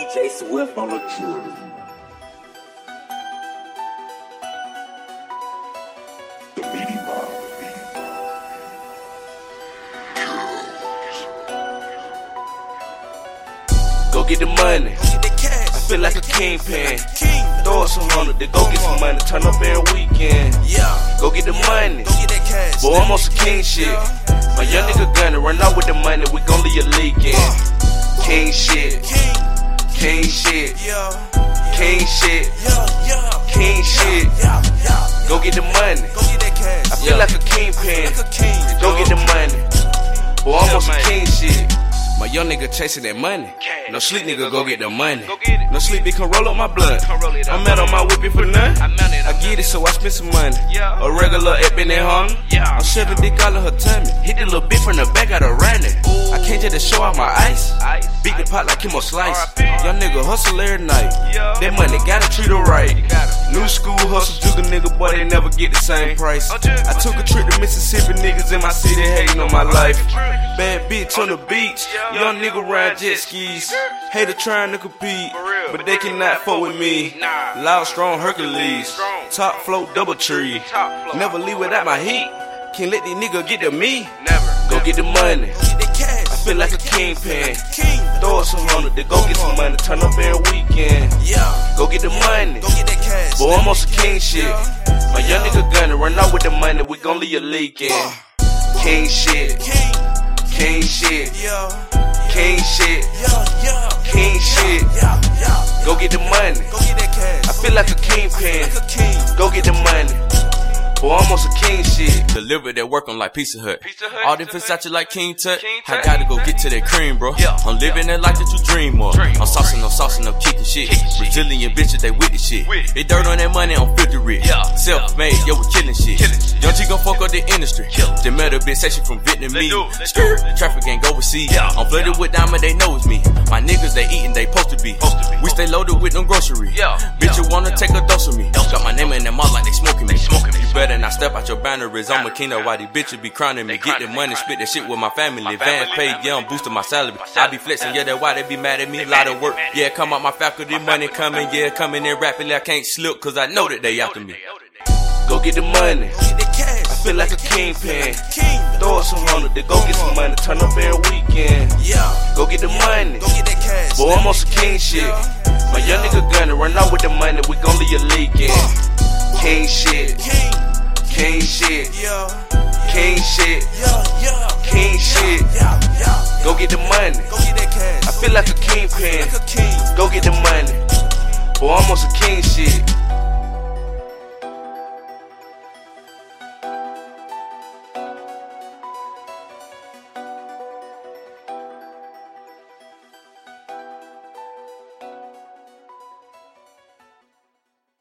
DJ Swift on the tune. The meaty mob. Go get the money. I feel like a kingpin. Throw us some hundred to go get some money. Turn up every weekend. Go get the money. Boy, I'm on some king shit. My young nigga gonna run out with the money. We gon' leave a leak in. King shit. King shit. King shit. King shit. Go get the money. I feel like a kingpin. Go get the money. Boy, I'm on some king shit. My young nigga chasing that money. No sleep nigga, go get the money. No sleep, it can roll up my blood. I'm mad on my whipping for nothing. I get it, so I spend some money. A regular app in that home. I'm shoving dick all in her tummy. Hit the little bitch from the back, got her running. I can't just show out my ice. Beat the pot like Kimo Slice. Young nigga hustle every night. That money gotta treat her right. New school hustle, took a nigga, boy, they never get the same price. I took a trip to Mississippi, niggas in my city hating on my life. Bad bitch on the beach. Young nigga ride jet skis. Hater trying to compete, but they cannot fuck with me. Loud, strong Hercules. Top float, double tree. Never leave without my heat. Can't let these niggas get to me. Go get the money. I feel like a kingpin. Throw us some hundred to go get some money. Turn up every weekend. Go get the money. Boy, I'm on some king shit. My young nigga gonna run out with the money. We gon' leave a leak in. King shit. King shit. King shit. King shit. Go get the money. I feel like a kingpin. Go get the money. Boy, I'm on some king shit. Deliver that work on like Pizza Hut. All them Versace like King Tut. I gotta go get to that cream, bro. I'm living that life that you dream of. I'm saucing, I'm kicking shit. Brazilian bitches, they with the shit. They dirt on that money, I'm filthy rich. Self-made, yo, we killing shit. Young G gon' fuck up the industry. The metal bitch say she from Vietnamese. Traffic ain't go overseas. I'm flooded with diamond, they know it's me. My niggas, they eatin', they supposed to be. We stay loaded with them groceries. Bitch, you wanna take a dose of me. Got my name in them mouth like they smoking me. You better not step out your boundaries. I'm a king of why these bitches be crowning me. Get the money, split that shit with my family. Van paid, yeah, I'm boosting my salary. I be flexing, yeah, that's why they be mad at me. Lot of work, yeah, come out my faculty. Money coming, yeah, coming in rapidly. I can't slip, cause I know that they after me. Go get the money. I feel like a kingpin. Throw us some hundred to go get some money. Turn up every weekend. Go get the money. Boy, I'm on some king shit. My young nigga gonna run out with the money. We gon' leave a leak in. King shit. King shit. King shit. King shit. Go get the money. I feel like a kingpin. Go get the money. Boy, I'm on some king shit.